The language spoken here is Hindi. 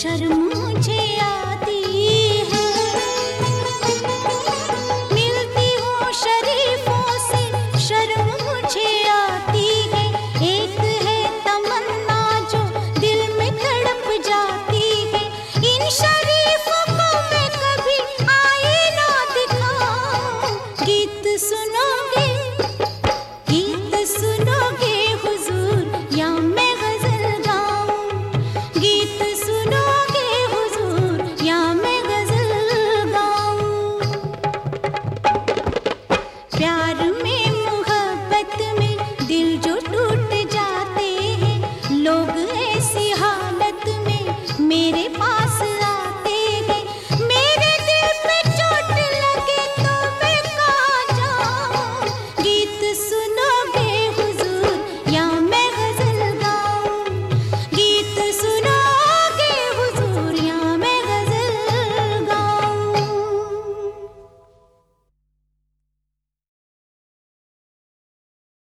शर्म मुझे आती है। मिलती हूँ शरीफों से शर्म मुझे आती है। एक है तमन्ना जो दिल में तड़प जाती है। इन शरीफों को मैं कभी आए ना दिखाऊं। गीत सुनोगे हुजूर या मैं गजल गाऊं। गीत सुनोगे हुजूर या मैं गजल गाऊं। प्यार में मोहब्बत में दिल जो टूट जाते हैं, लोग ऐसी हालत में मेरे पास आते हैं। मेरे दिल पे चोट लगे तो मैं कहाँ जाऊं। गीत सुनोगे हुजूर या मैं गजल गाऊं। गीत सुन